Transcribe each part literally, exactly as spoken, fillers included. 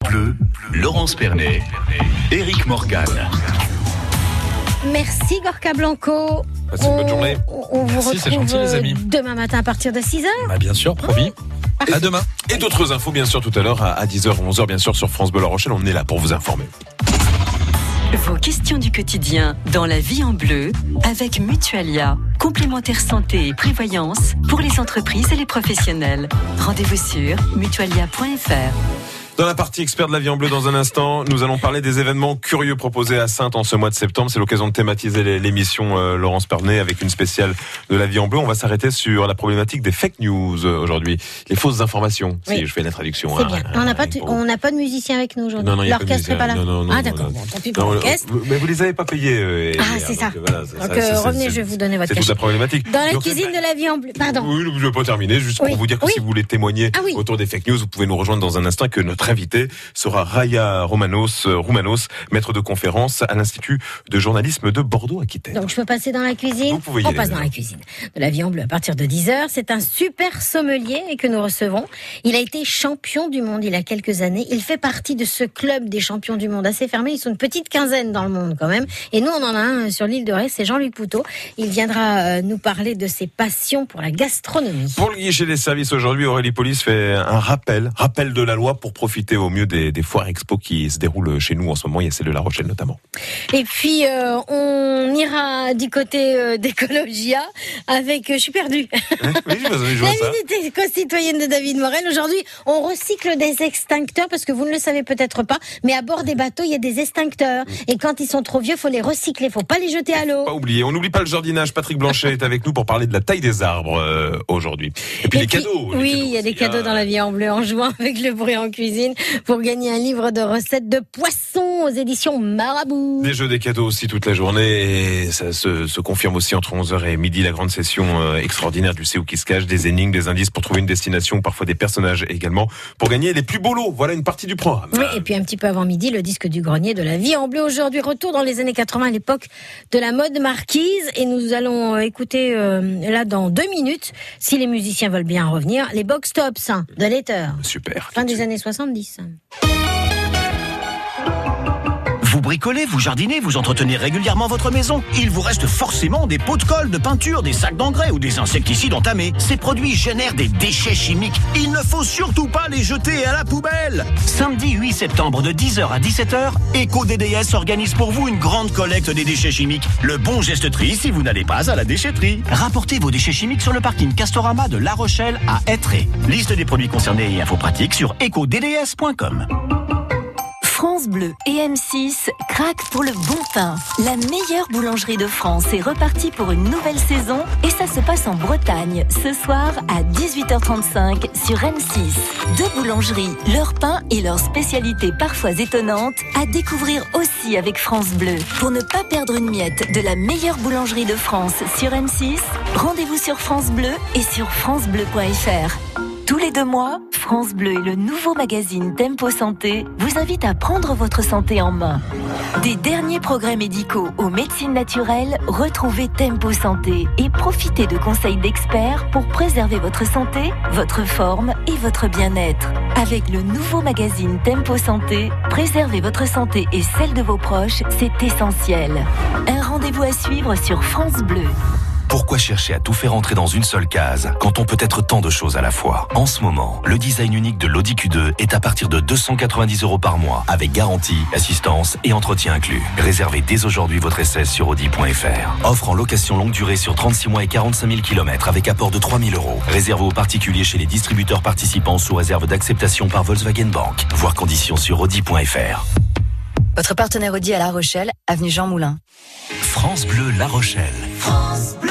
Bleu, Laurence Pernet, Éric Morgan. Merci Gorka Blanco. Passez une bonne journée. On, on vous Merci, c'est retrouve gentil, les amis. demain matin à partir de six heures. Bah, bien sûr, promis. Parfait. À demain. Et d'autres infos, bien sûr, tout à l'heure, à dix heures, onze heures, bien sûr, sur France Bleu La Rochelle. On est là pour vous informer. Vos questions du quotidien dans la vie en bleu avec Mutualia. Complémentaire santé et prévoyance pour les entreprises et les professionnels. Rendez-vous sur mutualia point f r. Dans la partie expert de la vie en bleu, dans un instant, nous allons parler des événements curieux proposés à Saintes en ce mois de septembre. C'est l'occasion de thématiser l'émission euh, Laurence Pernet avec une spéciale de la vie en bleu. On va s'arrêter sur la problématique des fake news euh, aujourd'hui, les fausses informations. Oui. Si je fais la traduction. C'est hein, bien. hein, on n'a pas, pour... on n'a pas de musicien avec nous aujourd'hui. Non, non, l'orchestre n'est pas là. Non, non, non, ah d'accord. Bon, tant pis pour non, l'orchestre. Mais vous les avez pas payés. Euh, ah hier, c'est ça. Donc, voilà, c'est, donc ça, euh, c'est, revenez, c'est, je vais vous donner votre C'est cachet. toute la problématique. Dans la donc, cuisine de la vie en bleu. Pardon. Oui, je ne vais pas terminer. Juste pour oui. vous dire que oui. si vous voulez témoigner ah, oui. autour des fake news, vous pouvez nous rejoindre dans un instant. Que notre invité sera Raya Romanos, Roumanos, maître de conférence à l'Institut de journalisme de Bordeaux-Aquitaine. Donc je peux passer dans la cuisine. Vous pouvez y On aller, passe dans alors. la cuisine de la vie en bleu à partir de dix heures. C'est un super sommelier que nous recevons. Il a été champion du monde il y a quelques années. Il fait partie de ce club des champions du monde assez fermé. Ils sont une petite quinzaine dans le monde quand même. Et nous, on en a un sur l'île de Ré, c'est Jean-Luc Poutot. Il viendra nous parler de ses passions pour la gastronomie. Pour le guichet des services aujourd'hui, Aurélie Police fait un rappel, rappel de la loi pour profiter au mieux des, des foires expo qui se déroulent chez nous en ce moment. Il y a celle de La Rochelle notamment. Et puis, euh, on ira du côté euh, d'Ecologia avec... Euh, je suis perdue. Hein oui, je vois, je vois ça. L'unité concitoyenne de David Morel. Aujourd'hui, on recycle des extincteurs parce que vous ne le savez peut-être pas, mais à bord des bateaux, il y a des extincteurs. Et quand ils sont trop vieux, il faut les recycler. Il ne faut pas les jeter à l'eau. Pas oublier. On n'oublie pas le jardinage. Patrick Blanchet est avec nous pour parler de la taille des arbres euh, aujourd'hui. Et puis Et les puis, cadeaux. Oui, les il y a des aussi, cadeaux hein. dans la vie en bleu en jouant avec le bruit en cuisine pour gagner un livre de recettes de poissons aux éditions Marabout. Des jeux, des cadeaux aussi toute la journée et ça se, se confirme aussi entre onze heures et midi la grande session euh, extraordinaire du C'est où qui se cache, des énigmes, des indices pour trouver une destination, parfois des personnages également pour gagner les plus beaux lots. Voilà une partie du programme. Oui, et puis un petit peu avant midi, le disque du grenier de la vie en bleu aujourd'hui. Retour dans les années quatre-vingts à l'époque de la mode marquise et nous allons euh, écouter euh, là dans deux minutes, si les musiciens veulent bien revenir, les box tops hein, de Later. Super. Fin des années soixante-dix. Vous bricolez, vous jardinez, vous entretenez régulièrement votre maison. Il vous reste forcément des pots de colle, de peinture, des sacs d'engrais ou des insecticides entamés. Ces produits génèrent des déchets chimiques. Il ne faut surtout pas les jeter à la poubelle. Samedi huit septembre de dix heures à dix-sept heures, EcoDD S organise pour vous une grande collecte des déchets chimiques. Le bon geste tri si vous n'allez pas à la déchetterie. Rapportez vos déchets chimiques sur le parking Castorama de La Rochelle à Hêtré. Liste des produits concernés et infos pratiques sur eco d d s point com. France Bleu et M six craquent pour le bon pain. La meilleure boulangerie de France est repartie pour une nouvelle saison et ça se passe en Bretagne ce soir à dix-huit heures trente-cinq sur M six. Deux boulangeries, leur pain et leurs spécialités parfois étonnantes à découvrir aussi avec France Bleu. Pour ne pas perdre une miette de la meilleure boulangerie de France sur M six, rendez-vous sur France Bleu et sur francebleu point f r. Tous les deux mois, France Bleu et le nouveau magazine Tempo Santé vous invitent à prendre votre santé en main. Des derniers progrès médicaux aux médecines naturelles, retrouvez Tempo Santé et profitez de conseils d'experts pour préserver votre santé, votre forme et votre bien-être. Avec le nouveau magazine Tempo Santé, préserver votre santé et celle de vos proches, c'est essentiel. Un rendez-vous à suivre sur France Bleu. Pourquoi chercher à tout faire entrer dans une seule case quand on peut être tant de choses à la fois? En ce moment, le design unique de l'Audi Q deux est à partir de deux cent quatre-vingt-dix euros par mois, avec garantie, assistance et entretien inclus. Réservez dès aujourd'hui votre essai sur audi point f r. Offre en location longue durée sur trente-six mois et quarante-cinq mille kilomètres avec apport de trois mille euros. Réservé aux particuliers chez les distributeurs participants sous réserve d'acceptation par Volkswagen Bank. Voir conditions sur audi point f r. Votre partenaire Audi à La Rochelle, avenue Jean Moulin. France Bleu La Rochelle. France Bleu.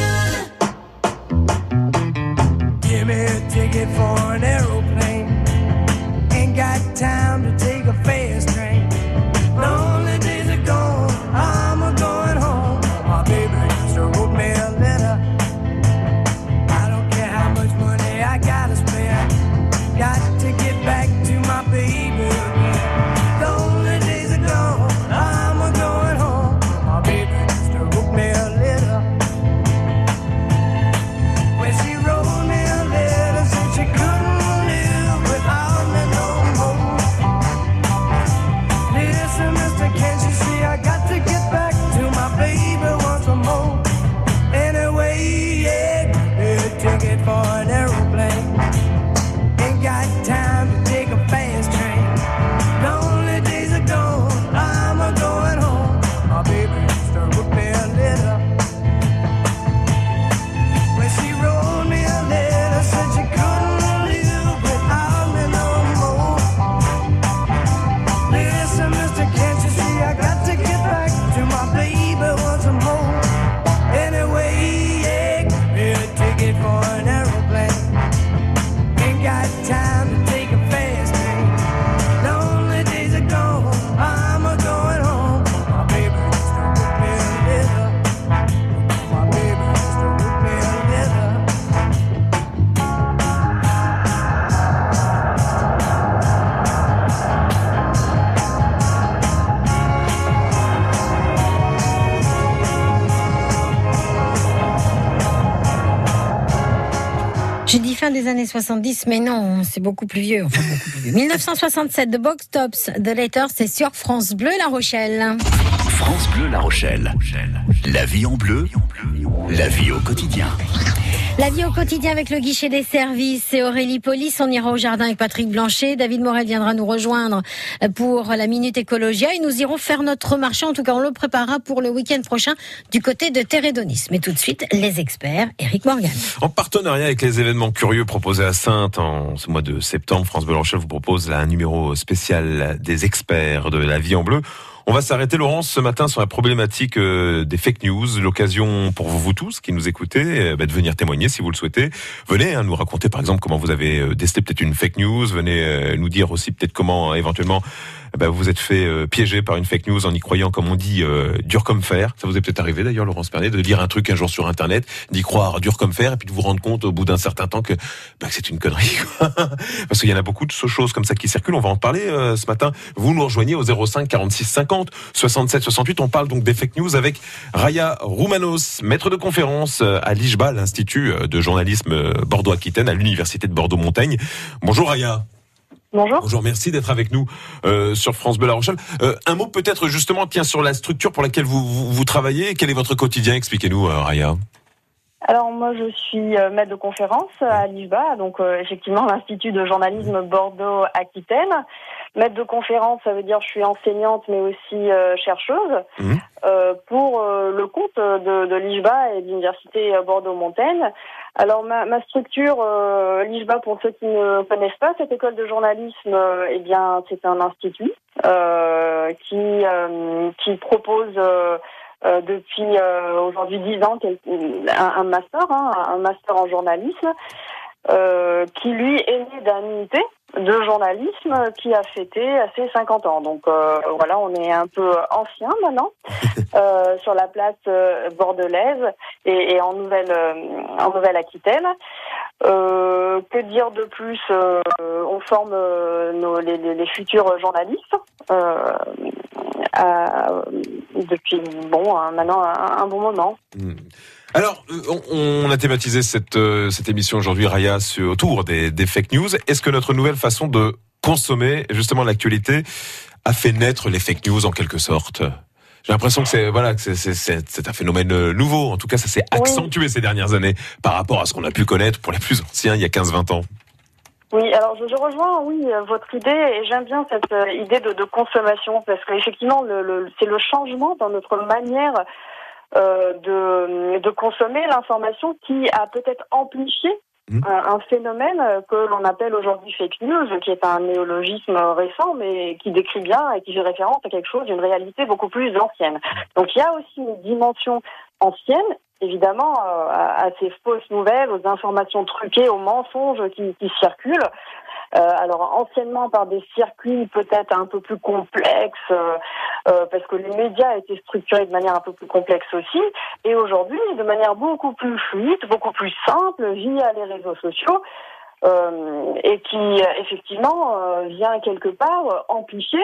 Give me a ticket for an aeroplane. Ain't got time to take a fast train. Lonely days are gone, I'm a going home. My baby just wrote me a letter. I don't care how much money I gotta spend. Got to get back to my baby. Lonely days are gone, I'm a going home. My baby just wrote me a letter. When she wrote me a letter, said she couldn't live des années soixante-dix, mais non, c'est beaucoup plus vieux. Enfin, beaucoup plus vieux. dix-neuf cent soixante-sept, The Box Tops, The Letters, c'est sur France Bleu La Rochelle. France Bleu La Rochelle. La vie en bleu, la vie au quotidien. La vie au quotidien avec le guichet des services, c'est Aurélie Polis. On ira au jardin avec Patrick Blanchet. David Morel viendra nous rejoindre pour la Minute Écologia et nous irons faire notre marché. En tout cas, on le préparera pour le week-end prochain du côté de Térédonis. Mais tout de suite, les experts, Éric Morgan. En partenariat avec les événements curieux proposés à Saintes en ce mois de septembre, France Bleu La Rochelle vous propose un numéro spécial des experts de la vie en bleu. On va s'arrêter, Laurence, ce matin sur la problématique euh, des fake news. L'occasion pour vous, vous tous qui nous écoutez euh, bah, de venir témoigner si vous le souhaitez. Venez hein, nous raconter par exemple comment vous avez euh, décelé peut-être une fake news. Venez euh, nous dire aussi peut-être comment euh, éventuellement bah, vous êtes fait euh, piéger par une fake news en y croyant, comme on dit, euh, dur comme fer. Ça vous est peut-être arrivé d'ailleurs, Laurence Pernet, de lire un truc un jour sur Internet, d'y croire dur comme fer et puis de vous rendre compte au bout d'un certain temps que, bah, que c'est une connerie. Parce qu'il y en a beaucoup de choses comme ça qui circulent. On va en parler euh, ce matin. Vous nous rejoignez au zéro cinq quarante-six cinquante soixante-sept soixante-huit. On parle donc des fake news avec Raya Roumanos, maître de conférence à l'I J B A, l'Institut de journalisme Bordeaux-Aquitaine à l'Université de Bordeaux-Montaigne. Bonjour Raya. Bonjour. Bonjour, merci d'être avec nous euh, sur France Bleu La Rochelle. Euh, un mot peut-être justement tiens, sur la structure pour laquelle vous, vous, vous travaillez. Quel est votre quotidien? Expliquez-nous, euh, Raya. Alors moi je suis euh, maître de conférence à l'I J B A, donc euh, effectivement l'Institut de journalisme Bordeaux-Aquitaine. Maître de conférence, ça veut dire je suis enseignante mais aussi euh, chercheuse mmh. euh, pour euh, le compte de, de l'I J B A et de l'Université Bordeaux-Montaigne. Alors ma, ma structure, euh, l'I J B A, pour ceux qui ne connaissent pas cette école de journalisme, euh, eh bien c'est un institut euh, qui euh, qui propose euh, euh, depuis euh, aujourd'hui dix ans un, un master, hein, un master en journalisme, euh, qui lui est né d'un I U T de journalisme qui a fêté ses cinquante ans. Donc euh, voilà, on est un peu ancien maintenant euh, sur la place euh, bordelaise et, et en Nouvelle euh, en Nouvelle-Aquitaine. Euh, que dire de plus? euh, On forme euh, nos, les, les, les futurs journalistes euh, à, depuis bon hein, maintenant un, un bon moment. Mmh. Alors, on, on a thématisé cette, euh, cette émission aujourd'hui, Raya, autour des, des fake news. Est-ce que notre nouvelle façon de consommer justement l'actualité a fait naître les fake news en quelque sorte? J'ai l'impression que c'est voilà que c'est, c'est, c'est, c'est un phénomène nouveau. En tout cas, ça s'est accentué oui. ces dernières années par rapport à ce qu'on a pu connaître pour les plus anciens il y a quinze vingt ans. Oui, alors je, je rejoins oui votre idée et j'aime bien cette euh, idée de, de consommation parce qu'effectivement le, le, c'est le changement dans notre manière euh, de, de consommer l'information qui a peut-être amplifié mmh. un, un phénomène que l'on appelle aujourd'hui fake news, qui est un néologisme récent mais qui décrit bien et qui fait référence à quelque chose d'une réalité beaucoup plus ancienne. Donc il y a aussi une dimension ancienne, évidemment, euh, à, à ces fausses nouvelles, aux informations truquées, aux mensonges qui, qui circulent. Euh, alors anciennement par des circuits peut-être un peu plus complexes, euh, euh, parce que les médias étaient structurés de manière un peu plus complexe aussi, et aujourd'hui de manière beaucoup plus fluide, beaucoup plus simple via les réseaux sociaux, euh, et qui effectivement euh, vient quelque part euh, amplifier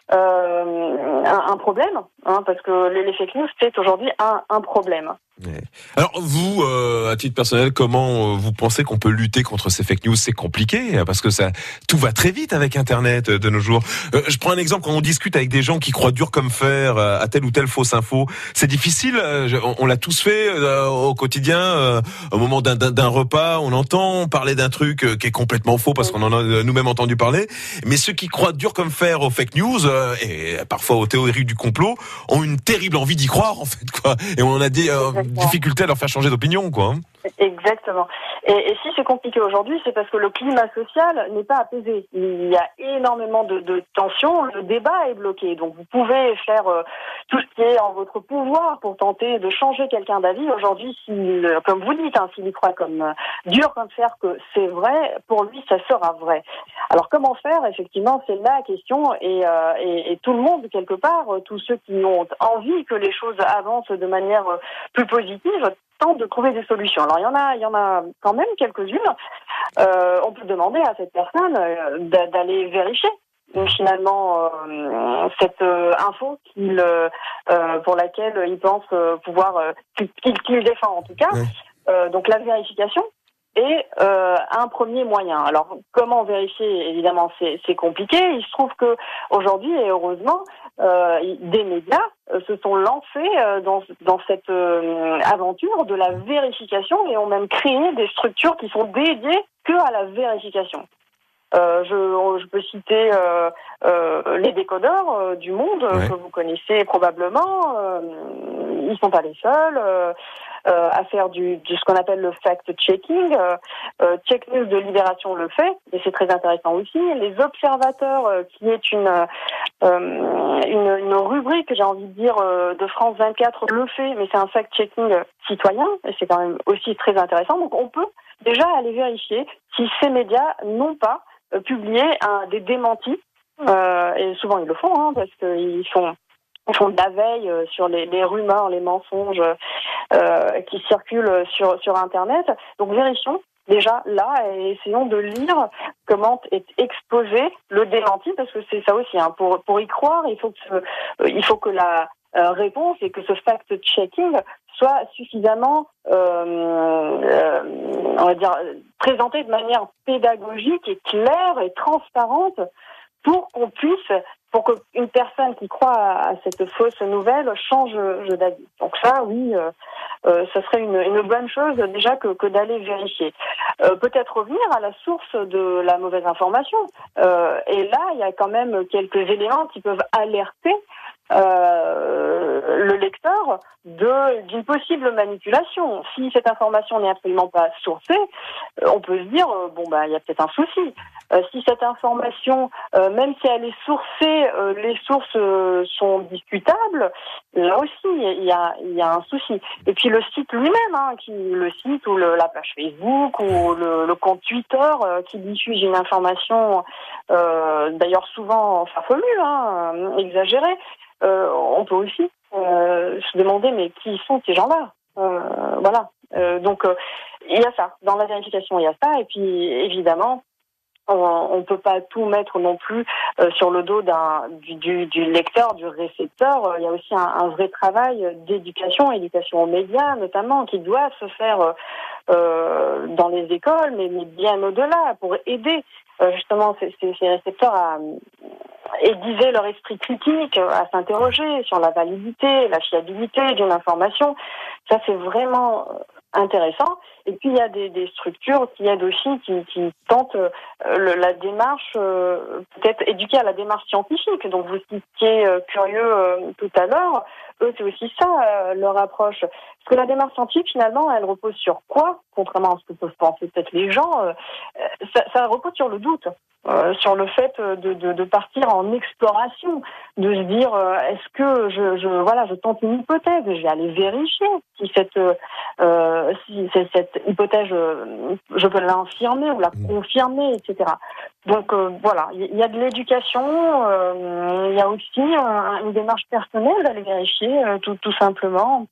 euh, un, un problème, hein, parce que les, les fake news c'est aujourd'hui un, un problème. Alors vous, euh, à titre personnel, comment euh, vous pensez qu'on peut lutter contre ces fake news? C'est compliqué parce que ça, tout va très vite avec Internet euh, de nos jours. Euh, je prends un exemple, quand on discute avec des gens qui croient dur comme fer euh, à telle ou telle fausse info, c'est difficile. Euh, on, on l'a tous fait euh, au quotidien. Euh, au moment d'un, d'un, d'un repas, on entend parler d'un truc euh, qui est complètement faux parce qu'on en a nous-mêmes entendu parler. Mais ceux qui croient dur comme fer aux fake news euh, et parfois aux théories du complot ont une terrible envie d'y croire en fait quoi. Et on a dit euh, difficulté à leur faire changer d'opinion, quoi. Exactement. Et, et si c'est compliqué aujourd'hui, c'est parce que le climat social n'est pas apaisé. Il y a énormément de, de tensions, le débat est bloqué. Donc vous pouvez faire euh, tout ce qui est en votre pouvoir pour tenter de changer quelqu'un d'avis. Aujourd'hui, s'il, comme vous dites, hein, s'il y croit comme euh, dur comme fer que c'est vrai, pour lui, ça sera vrai. Alors comment faire? Effectivement, c'est la question. Et, euh, et, et tout le monde, quelque part, tous ceux qui ont envie que les choses avancent de manière plus positive, tentent de trouver des solutions. Alors il y en a, il y en a quand même quelques-unes. Euh, on peut demander à cette personne euh, d'aller vérifier euh, finalement euh, cette euh, info qu'il, euh, pour laquelle il pense euh, pouvoir, euh, qu'il, qu'il défend en tout cas. Oui. Euh, donc la vérification est euh, un premier moyen. Alors, comment vérifier? Évidemment, c'est, c'est compliqué. Il se trouve que aujourd'hui, et heureusement, euh, des médias euh, se sont lancés euh, dans, dans cette euh, aventure de la vérification et ont même créé des structures qui sont dédiées que à la vérification. Euh, je, je peux citer euh, euh, les décodeurs euh, du monde ouais. que vous connaissez probablement. Euh, ils sont pas les seuls euh, euh, à faire du, du ce qu'on appelle le fact-checking. Euh, euh, Check News de Libération le fait, et c'est très intéressant aussi. Les observateurs, euh, qui est une, euh, une une rubrique, j'ai envie de dire, euh, de France vingt-quatre, le fait, mais c'est un fact-checking citoyen, et c'est quand même aussi très intéressant. Donc on peut déjà aller vérifier si ces médias n'ont pas publier un, des démentis, euh, et souvent ils le font, hein, parce qu'ils font, ils font de la veille sur les, les rumeurs, les mensonges euh, qui circulent sur, sur Internet. Donc vérifions déjà là et essayons de lire comment est exposé le démenti, parce que c'est ça aussi. Hein, pour, pour y croire, il faut que, ce, il faut que la euh, réponse et que ce fact-checking soit suffisamment, euh, euh, on va dire, présenté de manière pédagogique et claire et transparente pour qu'on puisse, pour qu'une personne qui croit à, à cette fausse nouvelle change d'avis. Donc ça, oui, euh, euh, ce serait une, une bonne chose déjà que, que d'aller vérifier. Euh, peut-être revenir à la source de la mauvaise information. Euh, et là, il y a quand même quelques éléments qui peuvent alerter Euh, le lecteur de, d'une possible manipulation. Si cette information n'est absolument pas sourcée, euh, on peut se dire euh, bon bah il y a peut-être un souci. Euh, si cette information, euh, même si elle est sourcée, euh, les sources euh, sont discutables, là aussi il y a il y a un souci. Et puis le site lui-même, hein, qui le site ou le, la page Facebook ou le, le compte Twitter euh, qui diffuse une information euh, d'ailleurs souvent farfelue, hein, exagérée. Euh, on peut aussi euh, se demander mais qui sont ces gens-là, euh, voilà. Euh, donc euh, il y a ça dans la vérification, il y a ça, et puis évidemment on ne peut pas tout mettre non plus euh, sur le dos d'un du, du, du lecteur, du récepteur. Il y a aussi un, un vrai travail d'éducation, éducation aux médias notamment, qui doit se faire euh, dans les écoles, mais, mais bien au-delà, pour aider euh, justement ces, ces, ces récepteurs à aiguiser leur esprit critique, à s'interroger sur la validité, la fiabilité d'une information. Ça, c'est vraiment intéressant. Et puis, il y a des, des structures qui aident aussi, qui, qui tentent euh, le, la démarche, euh, peut-être éduquer à la démarche scientifique. Donc, vous citiez euh, Curieux euh, tout à l'heure. Eux, c'est aussi ça, euh, leur approche. Parce que la démarche scientifique, finalement, elle repose sur quoi? Contrairement à ce que peuvent penser peut-être les gens, euh, ça, ça repose sur le doute. Euh, sur le fait de, de, de partir en exploration, de se dire euh, est-ce que je, je voilà je tente une hypothèse, je vais aller vérifier si cette euh, si c'est cette hypothèse euh, je peux l'infirmer ou la confirmer, et cetera. Donc euh, voilà, il y a de l'éducation, euh, il y a aussi un, une démarche personnelle d'aller vérifier euh, tout, tout simplement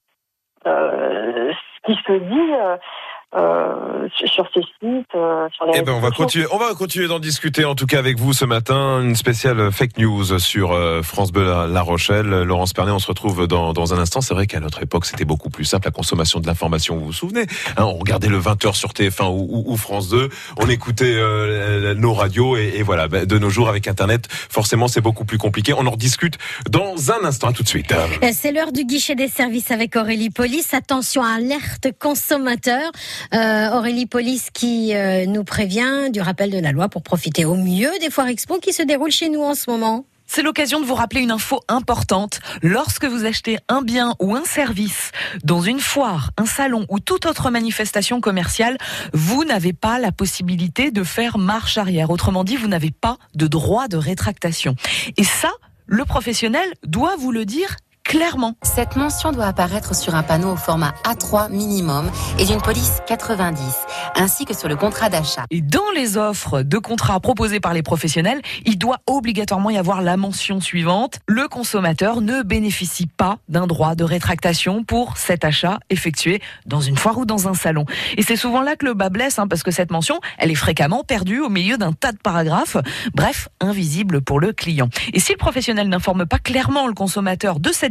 euh, ce qui se dit. Euh, Euh, sur ces sites, euh, sur les. Eh ben, on va continuer, on va continuer d'en discuter en tout cas avec vous ce matin. Une spéciale fake news sur euh, France Bleu La Rochelle. Laurence Pernet, on se retrouve dans, dans un instant. C'est vrai qu'à notre époque, c'était beaucoup plus simple la consommation de l'information. Vous vous souvenez, hein, on regardait le vingt heures sur T F un ou, ou, ou France deux. On écoutait euh, nos radios et, et voilà. Ben, de nos jours, avec Internet, forcément, c'est beaucoup plus compliqué. On en rediscute dans un instant. À tout de suite. C'est l'heure du guichet des services avec Aurélie Police. Attention, alerte consommateur. Euh, Aurélie Police qui euh, nous prévient du rappel de la loi pour profiter au mieux des foires expo qui se déroulent chez nous en ce moment. C'est l'occasion de vous rappeler une info importante. Lorsque vous achetez un bien ou un service dans une foire, un salon ou toute autre manifestation commerciale, vous n'avez pas la possibilité de faire marche arrière. Autrement dit, vous n'avez pas de droit de rétractation. Et ça, le professionnel doit vous le dire clairement. Cette mention doit apparaître sur un panneau au format A trois minimum et d'une police quatre-vingt-dix, ainsi que sur le contrat d'achat. Et dans les offres de contrats proposées par les professionnels, il doit obligatoirement y avoir la mention suivante. Le consommateur ne bénéficie pas d'un droit de rétractation pour cet achat effectué dans une foire ou dans un salon. Et c'est souvent là que le bas blesse, hein, parce que cette mention, elle est fréquemment perdue au milieu d'un tas de paragraphes. Bref, invisible pour le client. Et si le professionnel n'informe pas clairement le consommateur de cette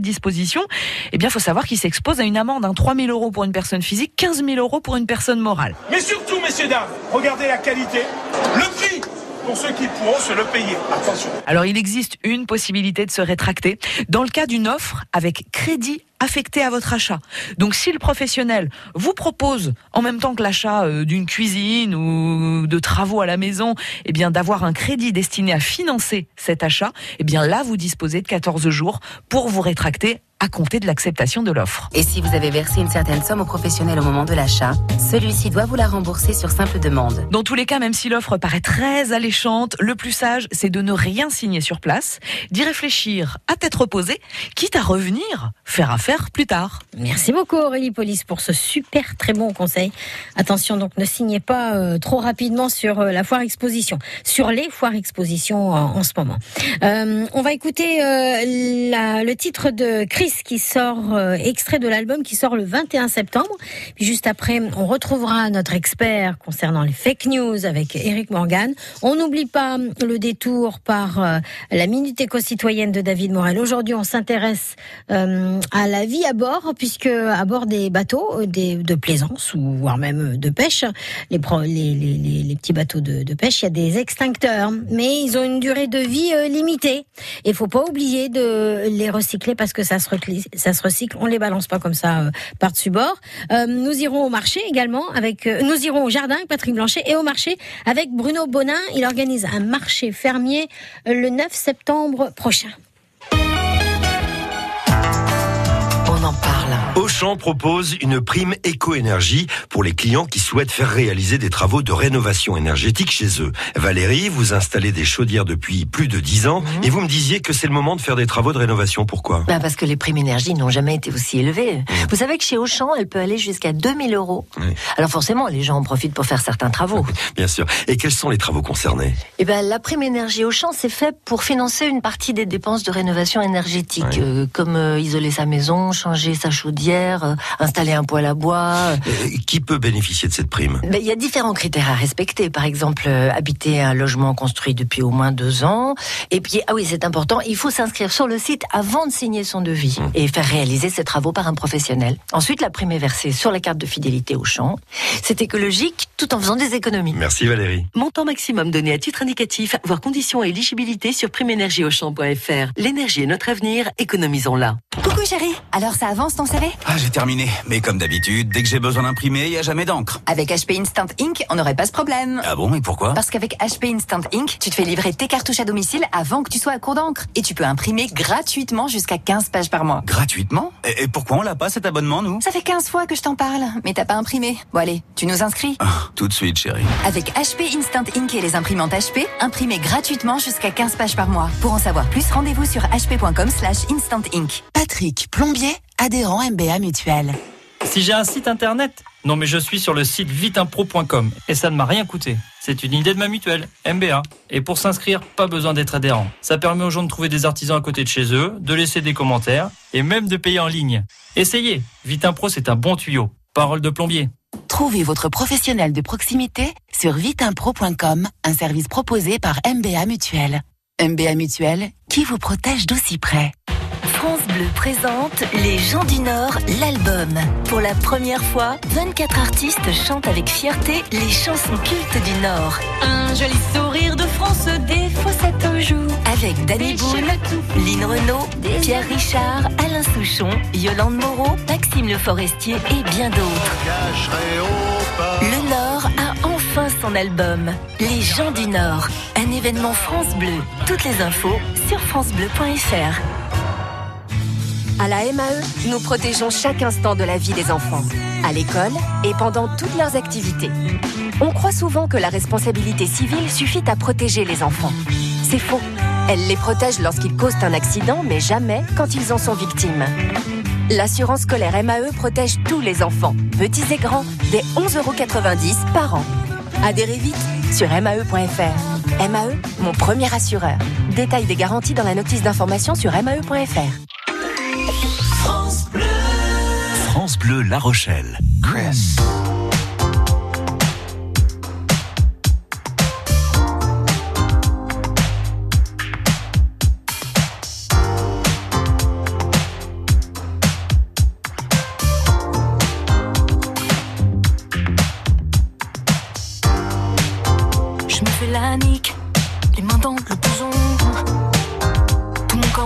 cette disposition, eh bien, faut savoir qu'il s'expose à une amende, hein, trois mille euros pour une personne physique, quinze mille euros pour une personne morale. Mais surtout, messieurs, dames, regardez la qualité, le prix pour ceux qui pourront se le payer. Attention. Alors, il existe une possibilité de se rétracter dans le cas d'une offre avec crédit affecté à votre achat. Donc, si le professionnel vous propose, en même temps que l'achat euh, d'une cuisine ou de travaux à la maison, eh bien, d'avoir un crédit destiné à financer cet achat, eh bien, là, vous disposez de quatorze jours pour vous rétracter à compter de l'acceptation de l'offre. Et si vous avez versé une certaine somme au professionnel au moment de l'achat, celui-ci doit vous la rembourser sur simple demande. Dans tous les cas, même si l'offre paraît très alléchante, le plus sage, c'est de ne rien signer sur place, d'y réfléchir à tête reposée, quitte à revenir faire affaire plus tard. Merci beaucoup Aurélie Polis pour ce super très bon conseil. Attention donc, ne signez pas euh, trop rapidement sur euh, la foire exposition, sur les foires expositions euh, en ce moment. Euh, on va écouter euh, la, le titre de Chris qui sort, euh, extrait de l'album qui sort le vingt et un septembre. Puis juste après, on retrouvera notre expert concernant les fake news avec Eric Morgan. On n'oublie pas le détour par euh, la Minute éco-citoyenne de David Morel. Aujourd'hui, on s'intéresse euh, à la vie à bord, puisque à bord des bateaux des, de plaisance ou voire même de pêche, les, pro, les, les, les, les petits bateaux de, de pêche, il y a des extincteurs, mais ils ont une durée de vie euh, limitée. Et il faut pas oublier de les recycler parce que ça se ça se recycle, on les balance pas comme ça euh, par-dessus bord. Euh, nous irons au marché également avec, euh, nous irons au jardin avec Patrick Blanchet et au marché avec Bruno Bonin. Il organise un marché fermier euh, le neuf septembre prochain. On en parle. Auchan propose une prime éco-énergie pour les clients qui souhaitent faire réaliser des travaux de rénovation énergétique chez eux. Valérie, vous installez des chaudières depuis plus de dix ans mmh. et vous me disiez que c'est le moment de faire des travaux de rénovation. Pourquoi ? Ben parce que les primes énergie n'ont jamais été aussi élevées. Mmh. Vous savez que chez Auchan, elle peut aller jusqu'à deux mille euros. Mmh. Alors forcément, les gens en profitent pour faire certains travaux. Bien sûr. Et quels sont les travaux concernés ? Eh ben, la prime énergie Auchan, c'est fait pour financer une partie des dépenses de rénovation énergétique, oui. euh, comme euh, isoler sa maison, changer sa chaudière, euh, installer un poêle à bois. Euh, qui peut bénéficier de cette prime ? Ben, il y a différents critères à respecter. Par exemple, euh, habiter un logement construit depuis au moins deux ans. Et puis, ah oui, c'est important, il faut s'inscrire sur le site avant de signer son devis mmh. et faire réaliser ses travaux par un professionnel. Ensuite, la prime est versée sur la carte de fidélité Auchan. C'est écologique tout en faisant des économies. Merci Valérie. Montant maximum donné à titre indicatif, voire conditions et éligibilité sur prime énergie auchan point f r. L'énergie est notre avenir, économisons-la. Coucou chérie, alors ça avance ton C V ? Ah, j'ai terminé. Mais comme d'habitude, dès que j'ai besoin d'imprimer, il n'y a jamais d'encre. Avec H P Instant Ink, on n'aurait pas ce problème. Ah bon, et pourquoi ? Parce qu'avec H P Instant Ink, tu te fais livrer tes cartouches à domicile avant que tu sois à court d'encre. Et tu peux imprimer gratuitement jusqu'à quinze pages par mois. Gratuitement ? Et, et pourquoi on l'a pas cet abonnement, nous ? Ça fait quinze fois que je t'en parle, mais t'as pas imprimé. Bon allez, tu nous inscris ? Ah, tout de suite, chérie. Avec H P Instant Ink et les imprimantes H P, imprimez gratuitement jusqu'à quinze pages par mois. Pour en savoir plus, rendez-vous sur h p point com slash instant ink. Patrick, plombier, adhérent M B A Mutuelle. Si j'ai un site internet ? Non mais je suis sur le site vitaimpro point com et ça ne m'a rien coûté. C'est une idée de ma mutuelle, M B A. Et pour s'inscrire, pas besoin d'être adhérent. Ça permet aux gens de trouver des artisans à côté de chez eux, de laisser des commentaires et même de payer en ligne. Essayez, Vitaimpro c'est un bon tuyau. Parole de plombier. Trouvez votre professionnel de proximité sur vitaimpro point com, un service proposé par M B A Mutuelle. M B A Mutuelle, qui vous protège d'aussi près. France Bleu présente Les gens du Nord, l'album. Pour la première fois, vingt-quatre artistes chantent avec fierté les chansons cultes du Nord. Un joli sourire de France, des fossettes aux joues. Avec Danny Boone, Lynn Renaud, Pierre Richard, Alain Souchon, Yolande Moreau, Maxime Le Forestier et bien d'autres. Le Nord a enfin son album. Les gens du Nord, un événement France Bleu. Toutes les infos sur francebleu point f r. À la M A E, nous protégeons chaque instant de la vie des enfants, à l'école et pendant toutes leurs activités. On croit souvent que la responsabilité civile suffit à protéger les enfants. C'est faux. Elle les protège lorsqu'ils causent un accident, mais jamais quand ils en sont victimes. L'assurance scolaire M A E protège tous les enfants, petits et grands, dès onze euros quatre-vingt-dix par an. Adhérez vite sur m a e point f r. M A E, mon premier assureur. Détail des garanties dans la notice d'information sur m a e point f r. France Bleu. France Bleu La Rochelle. Chris.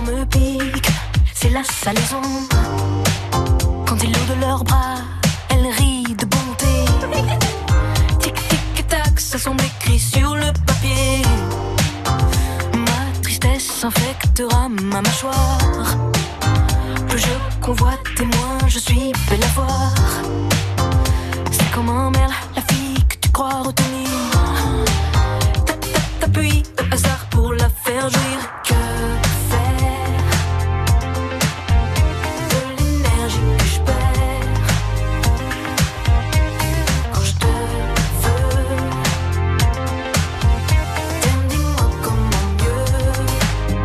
me pique, c'est la salaison. Quand ils l'ont de leurs bras, elle rit de bonté. Tic tic tac, ça semble écrit sur le papier. Ma tristesse infectera ma mâchoire. Plus je convoite et moins je suis belle à voir. C'est comme un merle, la fille que tu crois retenir. T'appuies au hasard pour la faire jouir. Que faire de l'énergie que je perds quand je te veux? T'aimes, dis-moi comment mieux.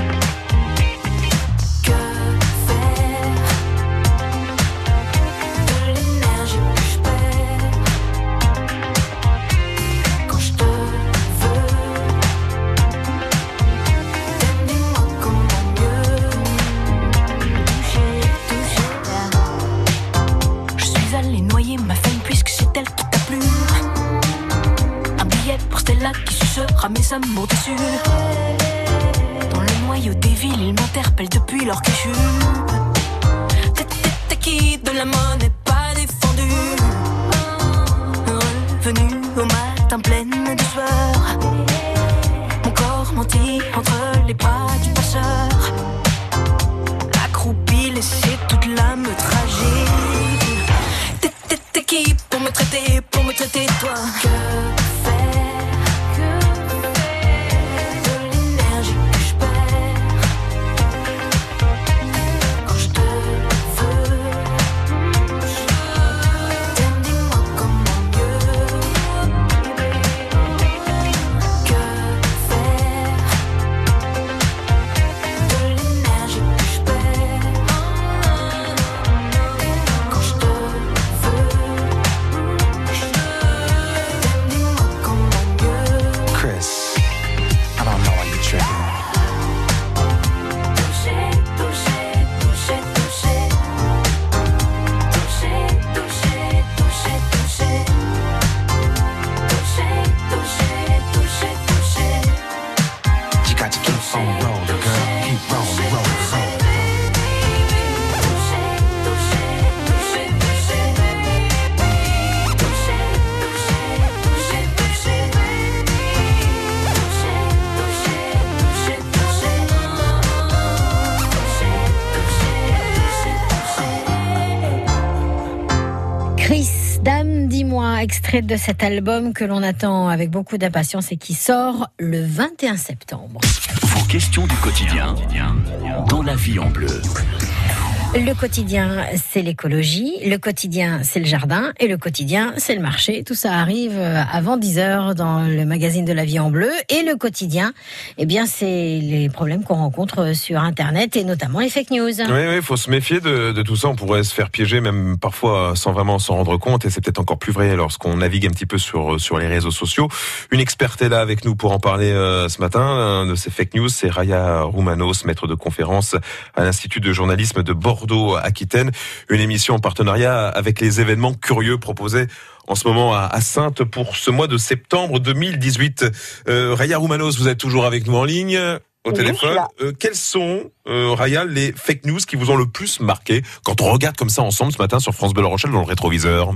Que faire de l'énergie que je perds quand je te veux? Ma femme puisque c'est elle qui t'a plu. Un billet pour Stella qui sucera mes amours déçus. Dans le noyau des villes, ils m'interpellent depuis leur cachut. T'es qui de la monnaie pas défendue. Revenu au matin pleine de sueur. Mon corps menti entre les bras du passeur. Accroupi, laissé toute l'âme tragique. T'es qui pour me traiter, pour me traiter toi? Que faire, que faire de l'énergie que je perds quand je te veux? T'aimes, dis-moi comment mieux. Que faire de l'énergie que je perds quand je te veux? Extrait de cet album que l'on attend avec beaucoup d'impatience et qui sort le vingt et un septembre. Vos questions du quotidien dans La Vie en Bleu. Le quotidien, c'est l'écologie, le quotidien, c'est le jardin et le quotidien, c'est le marché. Tout ça arrive avant dix heures dans le magazine de La Vie en Bleu. Et le quotidien, eh bien, c'est les problèmes qu'on rencontre sur Internet et notamment les fake news. Oui, oui, il faut se méfier de, de tout ça. On pourrait se faire piéger même parfois sans vraiment s'en rendre compte. Et c'est peut-être encore plus vrai lorsqu'on navigue un petit peu sur, sur les réseaux sociaux. Une experte est là avec nous pour en parler euh, ce matin. Un de ces fake news, c'est Raya Roumanos, maître de conférence à l'Institut de journalisme de Bordeaux. Bordeaux-Aquitaine, une émission en partenariat avec les événements curieux proposés en ce moment à Saintes pour ce mois de septembre deux mille dix-huit. Euh, Raya Roumanos, vous êtes toujours avec nous en ligne au oui, téléphone. Euh, quels sont, euh, Raya, les fake news qui vous ont le plus marqué quand on regarde comme ça ensemble ce matin sur France Bleu La Rochelle dans le rétroviseur?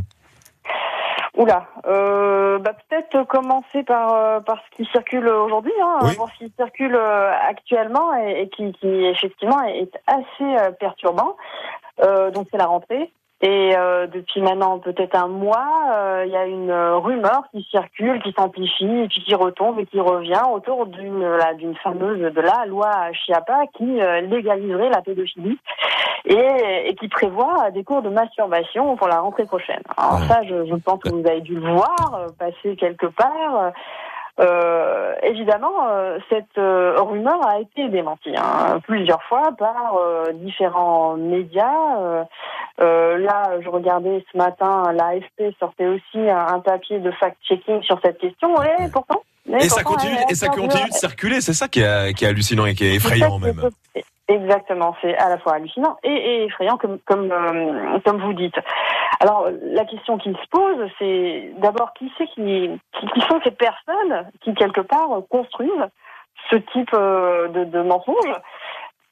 Oula, euh, bah peut-être commencer par euh, par ce qui circule aujourd'hui, hein, oui. Voir ce qui circule euh, actuellement et, et qui, qui effectivement est assez euh, perturbant. Euh, donc c'est la rentrée. Et euh, depuis maintenant peut-être un mois, il euh, y a une euh, rumeur qui circule, qui s'amplifie, et puis qui retombe et qui revient autour d'une, là, d'une fameuse de la loi Chiappa qui euh, légaliserait la pédophilie et, et qui prévoit des cours de masturbation pour la rentrée prochaine. Alors ouais. ça, je, je pense que vous avez dû le voir euh, passer quelque part. Euh, évidemment, euh, cette euh, rumeur a été démentie hein, plusieurs fois par euh, différents médias. Euh, euh, là, je regardais ce matin, l'A F P sortait aussi un, un papier de fact-checking sur cette question, et pourtant... Et ça continue, et ça continue de circuler, c'est ça qui est, qui est hallucinant et qui est effrayant même. Exactement, c'est à la fois hallucinant et, et effrayant comme comme euh, comme vous dites. Alors la question qui se pose, c'est d'abord qui c'est qui, qui qui sont ces personnes qui quelque part construisent ce type euh, de, de mensonges.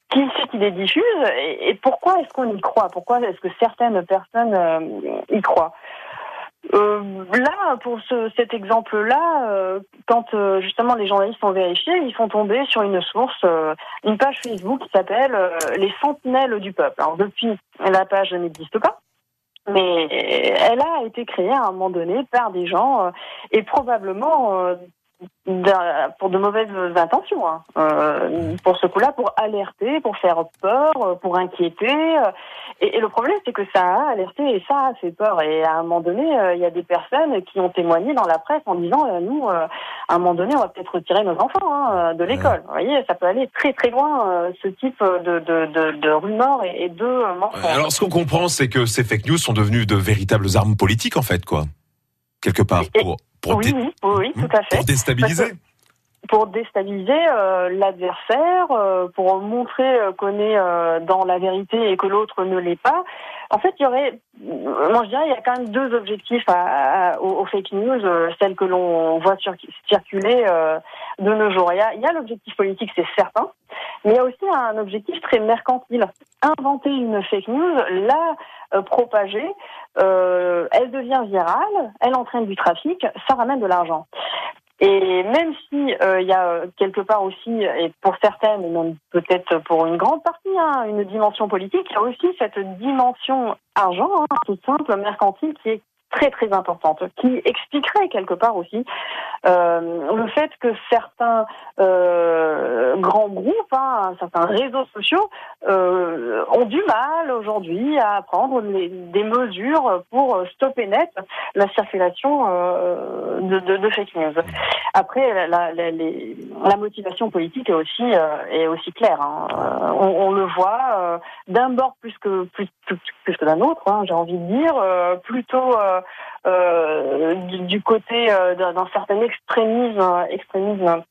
qui c'est qui les diffuse et, et pourquoi est-ce qu'on y croit? Pourquoi est-ce que certaines personnes euh, y croient? Euh, là, pour ce, cet exemple-là, euh, quand euh, justement les journalistes ont vérifié, ils font tomber sur une source, euh, une page Facebook qui s'appelle euh, Les Sentinelles du Peuple. Alors depuis, la page n'existe pas, mais elle a été créée à un moment donné par des gens euh, et probablement euh, pour de mauvaises intentions, hein. euh, pour ce coup-là, pour alerter, pour faire peur, pour inquiéter. Et, et le problème, c'est que ça a alerté et ça a fait peur. Et à un moment donné, il euh, y a des personnes qui ont témoigné dans la presse en disant euh, nous, euh, à un moment donné, on va peut-être retirer nos enfants hein, de l'école. Vous voyez, ça peut aller très très loin, euh, ce type de, de, de, de rumeurs et, et de euh, mensonges. Alors, ce qu'on comprend, c'est que ces fake news sont devenues de véritables armes politiques, en fait, quoi. Quelque part. Pour... Pour oui, dé... oui, oui, tout à fait. Pour déstabiliser. Pour déstabiliser euh, l'adversaire, euh, pour montrer euh, qu'on est euh, dans la vérité et que l'autre ne l'est pas. En fait, il y aurait, moi je dirais, il y a quand même deux objectifs à, à, aux, aux fake news, euh, celles que l'on voit sur, circuler euh, de nos jours. Il y a, il y a l'objectif politique, c'est certain, mais il y a aussi un objectif très mercantile. Inventer une fake news, la euh, propager, euh, elle devient virale, elle entraîne du trafic, ça ramène de l'argent. Et même si euh, il y a quelque part aussi, et pour certaines, et même peut-être pour une grande partie, hein, une dimension politique, il y a aussi cette dimension argent, hein, tout simple, mercantile, qui est très très importante, qui expliquerait quelque part aussi euh, le fait que certains euh, grands groupes, hein, certains réseaux sociaux euh, ont du mal aujourd'hui à prendre les, des mesures pour stopper net la circulation euh, de, de, de fake news. Après, la, la, les, la motivation politique est aussi euh, est aussi claire. Hein. Euh, on, on le voit euh, d'un bord plus que plus, plus, plus que d'un autre. Hein, j'ai envie de dire euh, plutôt euh, euh, du, du côté euh, d'un, d'un certain extrémisme extrémisme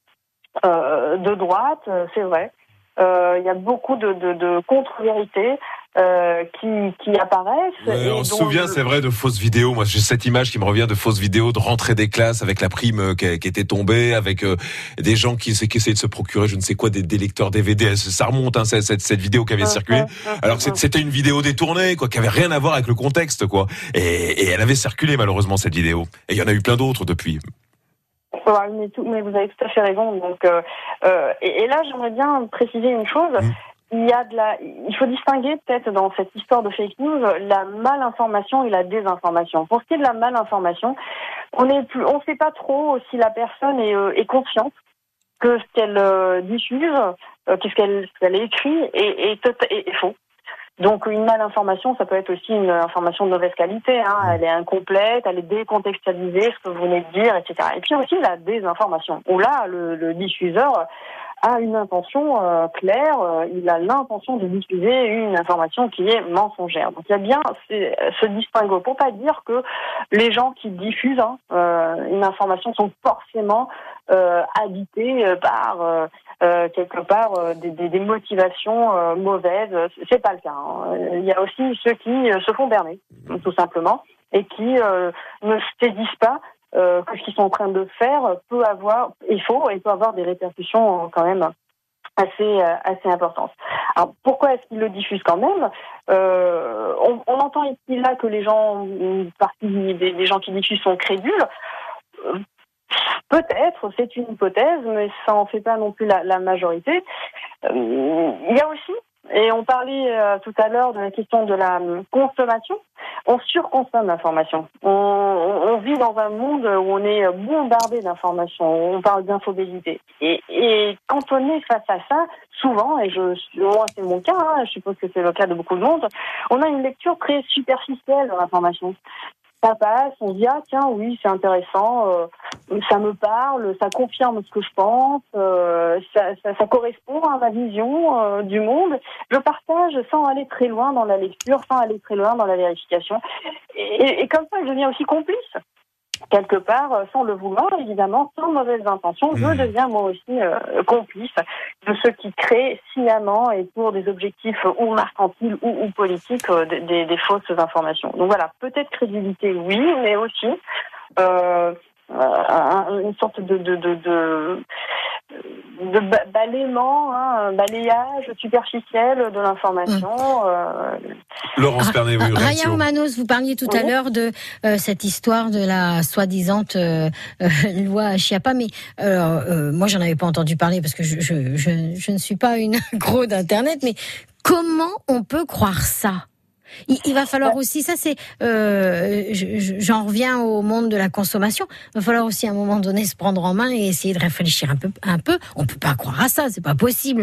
euh, de droite. C'est vrai. Il euh, y a beaucoup de, de, de contre-vérités euh, qui, qui apparaissent. Ouais, et on se souvient, c'est vrai, de fausses vidéos. Moi, j'ai cette image qui me revient de fausses vidéos de rentrée des classes avec la prime qui, qui était tombée, avec euh, des gens qui, qui essayaient de se procurer, je ne sais quoi, des, des lecteurs D V D. Ça remonte, hein, cette, cette, cette vidéo qui avait circulé. Alors que c'était une vidéo détournée, quoi, qui avait rien à voir avec le contexte, quoi. Et, et elle avait circulé, malheureusement, cette vidéo. Et il y en a eu plein d'autres depuis. Ouais, mais, tout, mais vous avez tout à fait raison. Donc, euh, euh, et, et là, j'aimerais bien préciser une chose. Mmh. Il y a de la, il faut distinguer peut-être dans cette histoire de fake news la malinformation et la désinformation. Pour ce qui est de la malinformation, on est plus, on sait pas trop si la personne est, euh, est consciente que ce qu'elle euh, diffuse, euh, qu'est-ce qu'elle, ce qu'elle écrit est, est, est, est faux. Donc une malinformation, ça peut être aussi une information de mauvaise qualité, hein. Elle est incomplète, elle est décontextualisée, ce que vous venez de dire, et cetera. Et puis aussi la désinformation, où là, le, le diffuseur a une intention euh, claire, euh, il a l'intention de diffuser une information qui est mensongère. Donc il y a bien ce distinguo, pour pas dire que les gens qui diffusent hein, euh, une information sont forcément euh, habités par euh, euh, quelque part euh, des, des, des motivations euh, mauvaises. C'est pas le cas. Hein. Il y a aussi ceux qui euh, se font berner, tout simplement, et qui euh, ne saisissent pas Euh, que ce qu'ils sont en train de faire peut avoir, il faut, et peut avoir des répercussions euh, quand même assez euh, assez importantes. Alors pourquoi est-ce qu'ils le diffusent quand même euh, on, on entend ici là que les gens, une partie des, des gens qui diffusent sont crédules. Euh, peut-être, c'est une hypothèse, mais ça en fait pas non plus la, la majorité. Euh, il y a aussi, et on parlait euh, tout à l'heure de la question de la euh, consommation. On surconsomme l'information. On, on, on vit dans un monde où on est bombardé d'informations. On parle d'infobésité. Et, et quand on est face à ça, souvent, et je, moi c'est mon cas, hein, je suppose que c'est le cas de beaucoup de monde, on a une lecture très superficielle de l'information. Ça passe, on se dit ah tiens oui c'est intéressant, euh, ça me parle, ça confirme ce que je pense, euh, ça, ça, ça correspond à ma vision euh, du monde. Je partage sans aller très loin dans la lecture, sans aller très loin dans la vérification, et, et, et comme ça je deviens aussi complice. Quelque part, sans le vouloir, évidemment, sans mauvaises intentions, je deviens moi aussi euh, complice de ceux qui créent sciemment et pour des objectifs ou mercantiles ou, ou politiques euh, des, des fausses informations. Donc voilà, peut-être crédibilité, oui, mais aussi euh, euh, une sorte de, de, de, de de balayement, hein, un balayage superficiel de l'information. Mmh. Euh... Laurence Pernet, oui, Raya Romanos, vous parliez tout oui. à l'heure de euh, cette histoire de la soi-disant euh, euh, loi Chiappa, mais euh, euh, moi j'en avais pas entendu parler parce que je, je, je, je ne suis pas une accro d'internet, mais comment on peut croire ça ? Il, il va falloir aussi, ça c'est, euh, j'en reviens au monde de la consommation, il va falloir aussi à un moment donné se prendre en main et essayer de réfléchir un peu. Un peu. On peut pas croire à ça, c'est pas possible.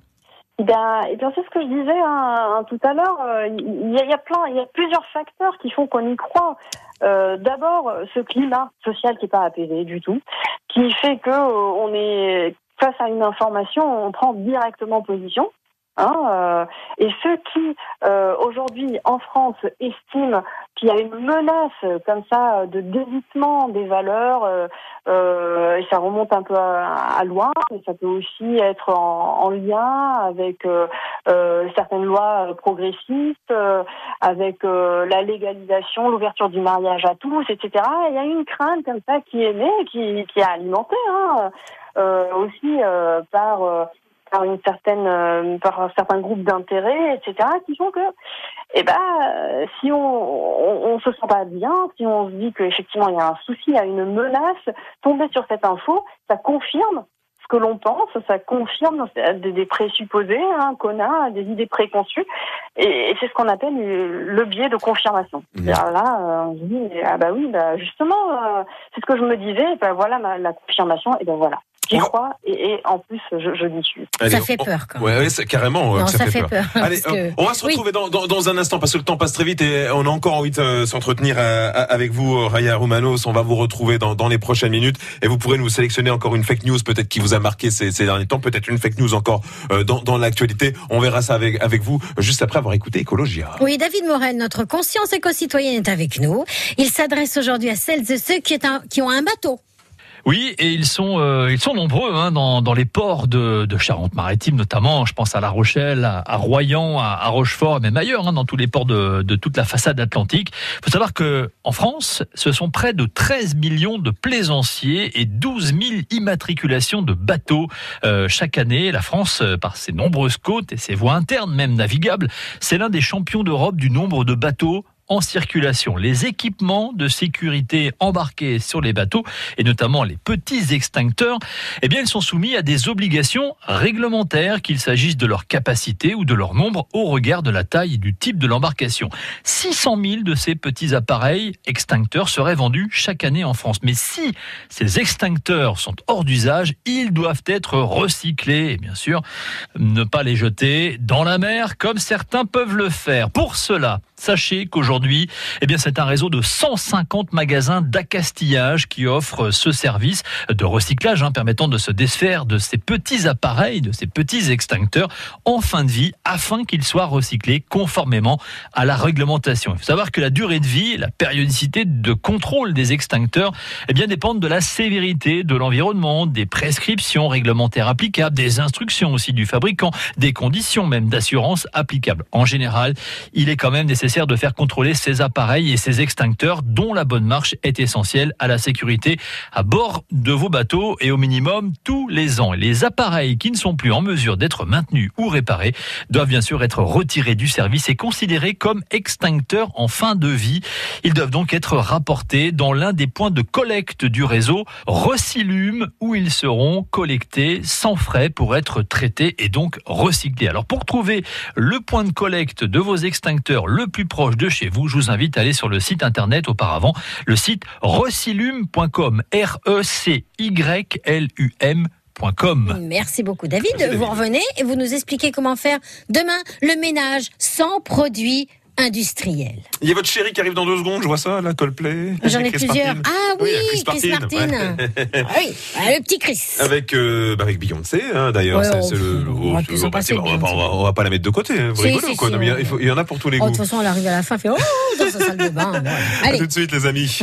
Eh bien, eh bien, c'est ce que je disais hein, tout à l'heure. Il y, a, il y a plein, il y a plusieurs facteurs qui font qu'on y croit. Euh, d'abord, ce climat social qui est pas apaisé du tout, qui fait que euh, on est face à une information, on prend directement position. Hein, euh, et ceux qui euh, aujourd'hui en France estiment qu'il y a une menace comme ça de délitement des valeurs, euh, euh, et ça remonte un peu à, à loin, mais ça peut aussi être en, en lien avec euh, euh, certaines lois progressistes, euh, avec euh, la légalisation, l'ouverture du mariage à tous, et cetera. Il y a une crainte comme ça qui est née, qui, qui est alimentée hein, euh, aussi euh, par euh, par une certaine, euh, par un certain groupe d'intérêts, et cetera, qui font que, eh ben, euh, si on, on, on se sent pas bien, si on se dit qu'effectivement il y a un souci, il y a une menace, tomber sur cette info, ça confirme ce que l'on pense, ça confirme des, des présupposés hein, qu'on a, des idées préconçues, et, et c'est ce qu'on appelle le biais de confirmation. Mmh. Là, euh, on se dit, ah bah oui, bah justement, euh, c'est ce que je me disais, et ben voilà ma, la confirmation, et ben voilà. J'y crois et, et en plus je, je dis suis. Allez, ça fait peur quand même. Ouais, ouais c'est carrément. Non, ça, ça fait, fait peur. peur. Allez, que... on va se retrouver oui. dans, dans, dans un instant parce que le temps passe très vite et on a encore envie de euh, s'entretenir euh, avec vous, Raya Romanos. On va vous retrouver dans, dans les prochaines minutes et vous pourrez nous sélectionner encore une fake news peut-être qui vous a marqué ces, ces derniers temps, peut-être une fake news encore euh, dans, dans l'actualité. On verra ça avec, avec vous juste après avoir écouté Écologia. Oui, David Morel, notre conscience éco-citoyenne est avec nous. Il s'adresse aujourd'hui à celles et ceux qui, est un, qui ont un bateau. Oui, et ils sont euh, ils sont nombreux hein, dans dans les ports de, de Charente-Maritime notamment. Je pense à La Rochelle, à, à Royan, à, à Rochefort, même ailleurs, hein, dans tous les ports de, de toute la façade atlantique. Il faut savoir que en France, ce sont près de treize millions de plaisanciers et douze mille immatriculations de bateaux euh, chaque année. La France, par ses nombreuses côtes et ses voies internes, même navigables, c'est l'un des champions d'Europe du nombre de bateaux en circulation. Les équipements de sécurité embarqués sur les bateaux, et notamment les petits extincteurs, eh bien, ils sont soumis à des obligations réglementaires, qu'il s'agisse de leur capacité ou de leur nombre au regard de la taille et du type de l'embarcation. six cent mille de ces petits appareils extincteurs seraient vendus chaque année en France. Mais si ces extincteurs sont hors d'usage, ils doivent être recyclés et bien sûr, ne pas les jeter dans la mer comme certains peuvent le faire. Pour cela, sachez qu'aujourd'hui, eh bien, c'est un réseau de cent cinquante magasins d'accastillage qui offre ce service de recyclage, hein, permettant de se défaire de ces petits appareils, de ces petits extincteurs en fin de vie, afin qu'ils soient recyclés conformément à la réglementation. Il faut savoir que la durée de vie, la périodicité de contrôle des extincteurs, eh bien, dépendent de la sévérité de l'environnement, des prescriptions réglementaires applicables, des instructions aussi du fabricant, des conditions même d'assurance applicables. En général, il est quand même nécessaire de faire contrôler ces appareils et ces extincteurs dont la bonne marche est essentielle à la sécurité à bord de vos bateaux et au minimum tous les ans. Les appareils qui ne sont plus en mesure d'être maintenus ou réparés doivent bien sûr être retirés du service et considérés comme extincteurs en fin de vie. Ils doivent donc être rapportés dans l'un des points de collecte du réseau Recylume où ils seront collectés sans frais pour être traités et donc recyclés. Alors pour trouver le point de collecte de vos extincteurs le plus proche de chez vous, je vous invite à aller sur le site internet auparavant, le site recylume point com, R E C Y L U M point com. Merci beaucoup David. Merci, vous David. Revenez et vous nous expliquez comment faire demain le ménage sans produits industriels. Il y a votre chérie qui arrive dans deux secondes, je vois ça, la Coldplay. J'en ai Chris plusieurs. Martin. Ah oui, oui Chris Martin. Chris Martin. Ouais. Ah oui, le petit Chris. Avec, euh, bah avec Beyoncé, hein, d'ailleurs. Ouais, c'est, on, c'est le, on, oh, on, bah, on, va pas, on, va, on va pas la mettre de côté. Hein, vous si, rigolez si, ou quoi? si, non, mais il, faut, il y en a pour tous les goûts. Oh, de toute façon, elle arrive à la fin, elle fait oh dans sa salle de bain. Bon, allez. À tout de suite, les amis.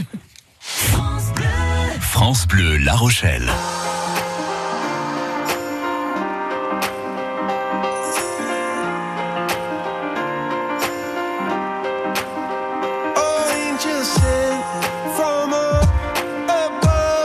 France Bleu, France Bleu, La Rochelle. From up above.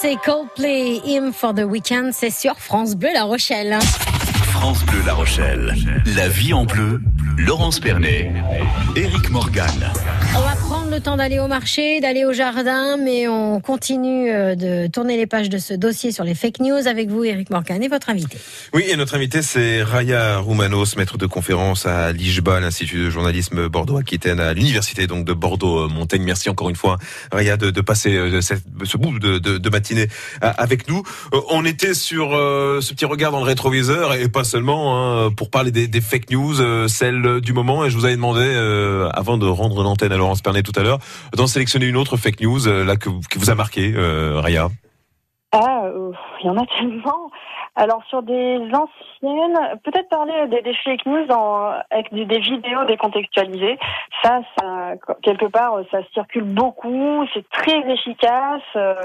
c'est Coldplay, Hymn for the Weekend, c'est sur France Bleu La Rochelle. France Bleu La Rochelle. La vie en bleu, Laurence Pernet, Éric Morgan. On va prendre le temps d'aller au marché, d'aller au jardin, mais on continue de tourner les pages de ce dossier sur les fake news avec vous, Éric Morgan, et votre invité. Oui, et notre invité, c'est Raya Roumanos, maître de conférence à l'I J B A, l'Institut de journalisme Bordeaux-Aquitaine, à l'Université donc de Bordeaux-Montaigne. Merci encore une fois, Raya, de, de passer cette, ce bout de, de, de matinée avec nous. On était sur euh, ce petit regard dans le rétroviseur, et pas seulement, hein, pour parler des, des fake news, euh, celle du moment, et je vous avais demandé, euh, avant de rendre l'antenne à Laurence Pernet tout à l'heure, d'en sélectionner une autre fake news euh, là que, qui vous a marqué, euh, Raya. Ah, il euh, y en a tellement. Alors sur des anciennes, peut-être parler des, des fake news en, avec des, des vidéos décontextualisées. Ça, ça, quelque part, ça circule beaucoup. C'est très efficace. Euh,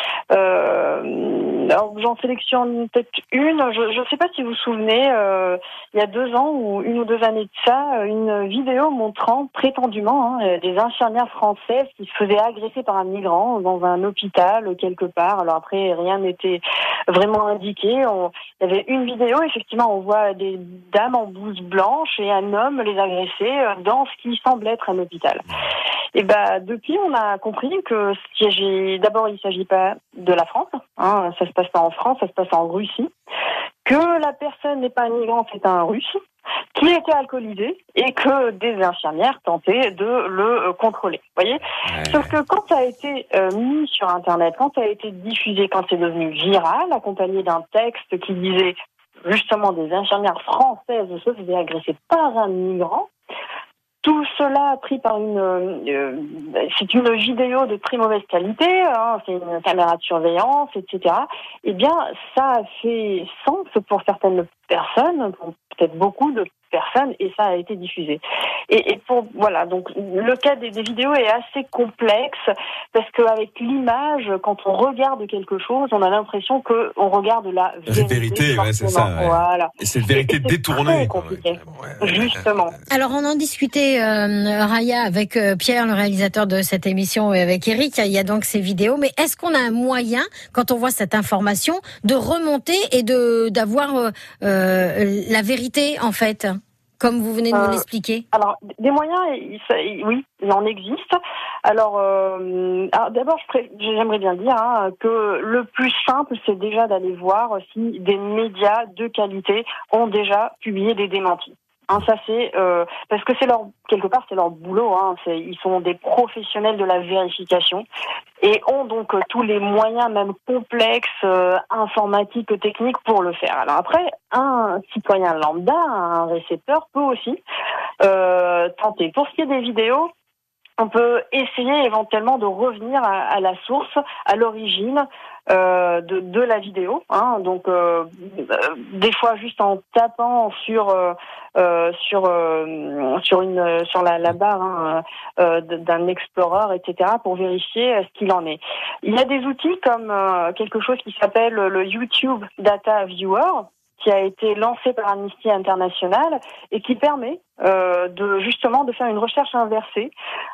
euh, alors j'en sélectionne peut-être une. Je ne sais pas si vous vous souvenez, euh, il y a deux ans ou une ou deux années de ça, une vidéo montrant prétendument hein, des infirmières françaises qui se faisaient agresser par un migrant dans un hôpital quelque part. Alors après, rien n'était vraiment indiqué. On, il y avait une vidéo, effectivement, on voit des dames en blouse blanche et un homme les agresser dans ce qui semble être un hôpital. Et ben, depuis, on a compris que d'abord, il ne s'agit pas de la France, hein, ça se passe pas en France, ça se passe en Russie, que la personne n'est pas un migrant, c'est un Russe, qui était alcoolisé et que des infirmières tentaient de le contrôler. Vous voyez ? Ouais. Sauf que quand ça a été euh, mis sur Internet, quand ça a été diffusé, quand c'est devenu viral, accompagné d'un texte qui disait justement des infirmières françaises se faisaient agresser par un migrant, tout cela pris par une, euh, c'est une vidéo de très mauvaise qualité, hein, c'est une caméra de surveillance, et cetera. Eh bien, ça a fait sens pour certaines personnes, pour peut-être beaucoup de personnes, et ça a été diffusé. Et, et pour voilà, donc le cas des, des vidéos est assez complexe parce qu'avec l'image, quand on regarde quelque chose, on a l'impression que on regarde la vérité. vérité, ouais, c'est ça. Ouais. Voilà. Et c'est une vérité et, et détournée. Compliqué. Ouais, ouais, Justement. Alors on en discutait, euh, Raya, avec euh, Pierre, le réalisateur de cette émission, et avec Eric. Il y a donc ces vidéos, mais est-ce qu'on a un moyen, quand on voit cette information, de remonter et de d'avoir euh, euh, la vérité en fait? Comme vous venez de nous euh, l'expliquer. Alors, des moyens, oui, il en existe. Alors, euh, alors d'abord, j'aimerais bien dire hein, que le plus simple, c'est déjà d'aller voir si des médias de qualité ont déjà publié des démentis. Hein, ça c'est euh, parce que c'est leur quelque part c'est leur boulot. Hein, c'est, ils sont des professionnels de la vérification et ont donc euh, tous les moyens, même complexes, euh, informatiques, techniques, pour le faire. Alors après, un citoyen lambda, un récepteur, peut aussi euh, tenter. Pour ce qui est des vidéos, on peut essayer éventuellement de revenir à, à la source, à l'origine euh, de, de la vidéo. Hein. Donc, euh, des fois, juste en tapant sur euh, euh, sur euh, sur une sur la, la barre hein, euh, d'un Explorer, et cetera, pour vérifier ce qu'il en est. Il y a des outils comme euh, quelque chose qui s'appelle le YouTube Data Viewer, qui a été lancé par Amnesty International et qui permet euh, de justement de faire une recherche inversée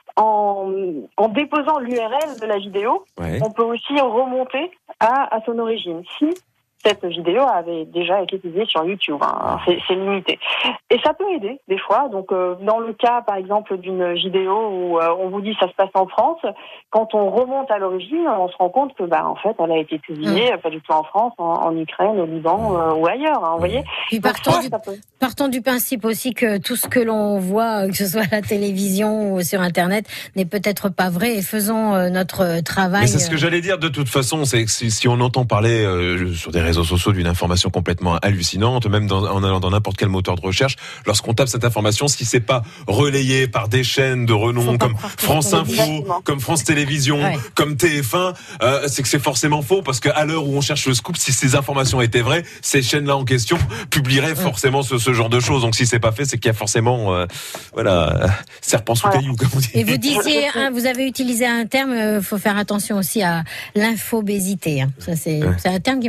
en, en déposant l'U R L de la vidéo. Ouais. On peut aussi remonter à, à son origine. Si cette vidéo avait déjà été publiée sur YouTube, hein, c'est, c'est limité. Et ça peut aider des fois. Donc, euh, dans le cas, par exemple, d'une vidéo où euh, on vous dit ça se passe en France, quand on remonte à l'origine, on se rend compte que, bah, en fait, elle a été publiée mmh. pas du tout en France, en, en Ukraine, au Liban euh, ou ailleurs. Hein, vous voyez. Puis partons, ça, du, ça peut... partons du principe aussi que tout ce que l'on voit, que ce soit à la télévision ou sur Internet, n'est peut-être pas vrai. Et faisons euh, notre travail. Mais c'est ce que j'allais dire. De toute façon, c'est que si, si on entend parler euh, sur des réseaux sociaux d'une information complètement hallucinante, même dans, en allant dans n'importe quel moteur de recherche, lorsqu'on tape cette information, si c'est pas relayé par des chaînes de renom comme France Info, exactement. Comme France Télévisions, ouais. Comme T F un, euh, c'est que c'est forcément faux, parce qu'à l'heure où on cherche le scoop, si ces informations étaient vraies, ces chaînes-là en question publieraient forcément ce, ce genre de choses. Donc si c'est pas fait, c'est qu'il y a forcément, euh, voilà, euh, serpent sous caillou, comme on dit. Et vous disiez, hein, vous avez utilisé un terme, il euh, faut faire attention aussi à l'infobésité. Hein. Ça c'est, ouais. c'est un terme qui m'a bien plu.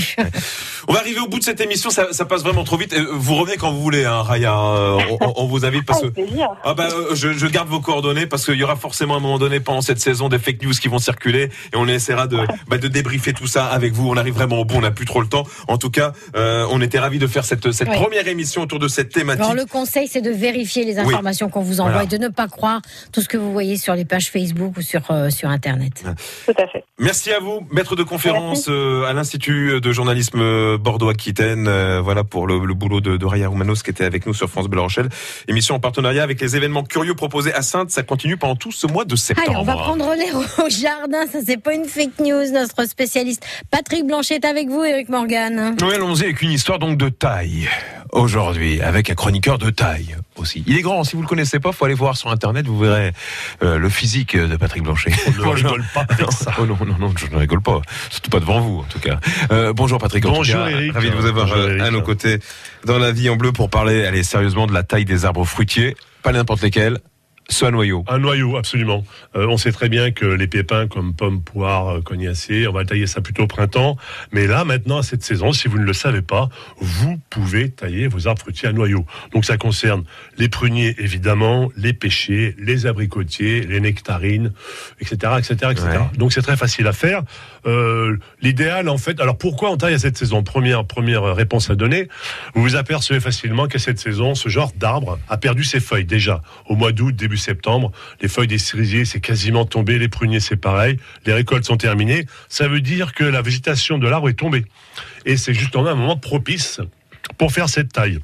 plus. On va arriver au bout de cette émission, ça, ça passe vraiment trop vite. Vous revenez quand vous voulez, hein, Raya. On, on, on vous invite parce que ah bah, je, je garde vos coordonnées parce qu'il y aura forcément à un moment donné pendant cette saison des fake news qui vont circuler et on essaiera de, bah, de débriefer tout ça avec vous. On arrive vraiment au bout, on n'a plus trop le temps. En tout cas, euh, on était ravis de faire cette, cette oui. première émission autour de cette thématique. Alors le conseil, c'est de vérifier les informations oui. qu'on vous envoie voilà. et de ne pas croire tout ce que vous voyez sur les pages Facebook ou sur euh, sur Internet. Tout à fait. Merci à vous, maître de conférence euh, à l'Institut de journalisme Bordeaux-Aquitaine. Euh, voilà pour le, le boulot de, de Raya Roumanos qui était avec nous sur France Bleu La Rochelle. Émission en partenariat avec les événements curieux proposés à Saintes. Ça continue pendant tout ce mois de septembre. Allez, on va prendre l'air au jardin. Ça, c'est pas une fake news. Notre spécialiste Patrick Blanchet est avec vous, Éric Morgan. Oui, allons-y avec une histoire donc de taille. Aujourd'hui, avec un chroniqueur de taille aussi. Il est grand. Si vous le connaissez pas, faut aller voir sur Internet. Vous verrez euh, le physique de Patrick Blanchet. On ne rigole pas avec ça. Oh non, non, non, je ne rigole pas. Surtout pas devant vous, en tout cas. Euh, bonjour Patrick. Bonjour en tout cas, Eric. Ravi de vous avoir bonjour, à nos côtés dans La Vie en Bleu pour parler, allez, sérieusement de la taille des arbres fruitiers. Pas n'importe lesquels. Ce un noyau. Un noyau, absolument. Euh, on sait très bien que les pépins comme pommes, poires, cognacées, on va tailler ça plutôt au printemps. Mais là, maintenant, à cette saison, si vous ne le savez pas, vous pouvez tailler vos arbres fruitiers à noyau. Donc ça concerne les pruniers, évidemment, les pêchers, les abricotiers, les nectarines, et cetera, et cetera, et cetera. Ouais. Donc c'est très facile à faire. Euh, l'idéal, en fait... Alors pourquoi on taille à cette saison ? Première, première réponse à donner. Vous vous apercevez facilement qu'à cette saison, ce genre d'arbre a perdu ses feuilles déjà. Au mois d'août, début septembre, les feuilles des cerisiers, c'est quasiment tombé, les pruniers, c'est pareil, les récoltes sont terminées, ça veut dire que la végétation de l'arbre est tombée. Et c'est justement un moment propice pour faire cette taille.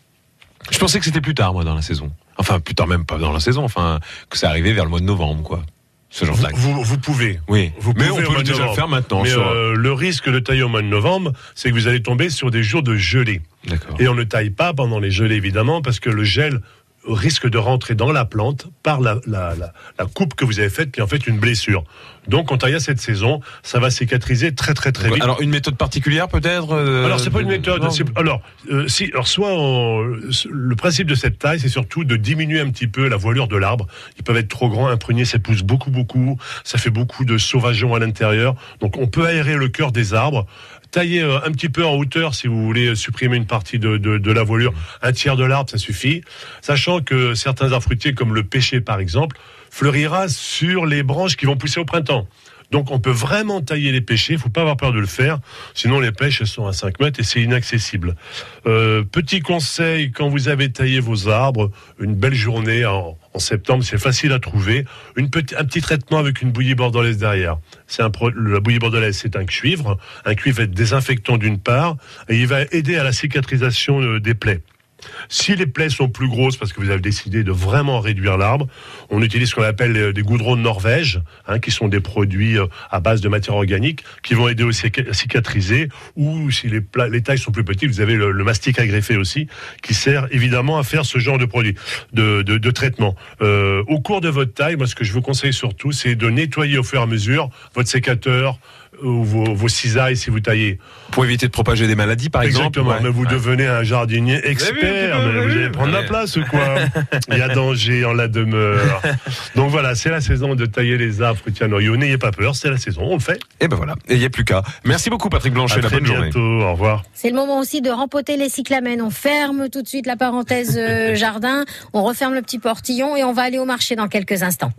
Je pensais que c'était plus tard, moi, dans la saison. Enfin, plus tard, même pas dans la saison, enfin, que ça arrivait vers le mois de novembre, quoi. Ce genre vous, vous, vous pouvez. Oui, vous mais pouvez on peut déjà le faire maintenant. Mais sur... euh, le risque de tailler au mois de novembre, c'est que vous allez tomber sur des jours de gelée. D'accord. Et on ne taille pas pendant les gelées, évidemment, parce que le gel risque de rentrer dans la plante par la, la, la, la coupe que vous avez faite, qui est en fait une blessure. Donc, on taille à cette saison, ça va cicatriser très très très vite. Alors, une méthode particulière peut-être euh, Alors, c'est pas une méthode. C'est, alors, euh, si, alors, soit on, le principe de cette taille, c'est surtout de diminuer un petit peu la voilure de l'arbre. Ils peuvent être trop grands, un prunier, ça pousse beaucoup beaucoup, ça fait beaucoup de sauvageons à l'intérieur. Donc, on peut aérer le cœur des arbres. Tailler un petit peu en hauteur si vous voulez supprimer une partie de, de, de la voilure. Un tiers de l'arbre, ça suffit. Sachant que certains arbres fruitiers, comme le pêcher par exemple, fleurira sur les branches qui vont pousser au printemps. Donc on peut vraiment tailler les pêchers, il ne faut pas avoir peur de le faire, sinon les pêches elles sont à cinq mètres et c'est inaccessible. Euh, petit conseil, quand vous avez taillé vos arbres, une belle journée en, en septembre, c'est facile à trouver, une petit, un petit traitement avec une bouillie bordelaise derrière. C'est un pro, la bouillie bordelaise, c'est un cuivre, un cuivre est désinfectant d'une part, et il va aider à la cicatrisation euh, des plaies. Si les plaies sont plus grosses parce que vous avez décidé de vraiment réduire l'arbre, on utilise ce qu'on appelle des goudrons de Norvège, hein, qui sont des produits à base de matière organique qui vont aider aussi à cicatriser. Ou si les, pla- les tailles sont plus petites, vous avez le, le mastic à greffer aussi, qui sert évidemment à faire ce genre de produit, de, de, de traitement. Euh, au cours de votre taille, moi ce que je vous conseille surtout, c'est de nettoyer au fur et à mesure votre sécateur, ou vos, vos cisailles si vous taillez. Pour éviter de propager des maladies, par Exactement, exemple. Exactement, mais vous ouais. devenez un jardinier expert, vu, mais vous allez prendre ouais. la place ou quoi ? Il y a danger en la demeure. Donc voilà, c'est la saison de tailler les arbres fruitiers à noyaux. N'ayez pas peur, c'est la saison, on le fait. Et ben voilà, et il n'y a plus qu'à. Merci beaucoup Patrick Blanchet, à la très bonne bientôt, journée. Au revoir. C'est le moment aussi de rempoter les cyclamènes. On ferme tout de suite la parenthèse euh, jardin, on referme le petit portillon et on va aller au marché dans quelques instants.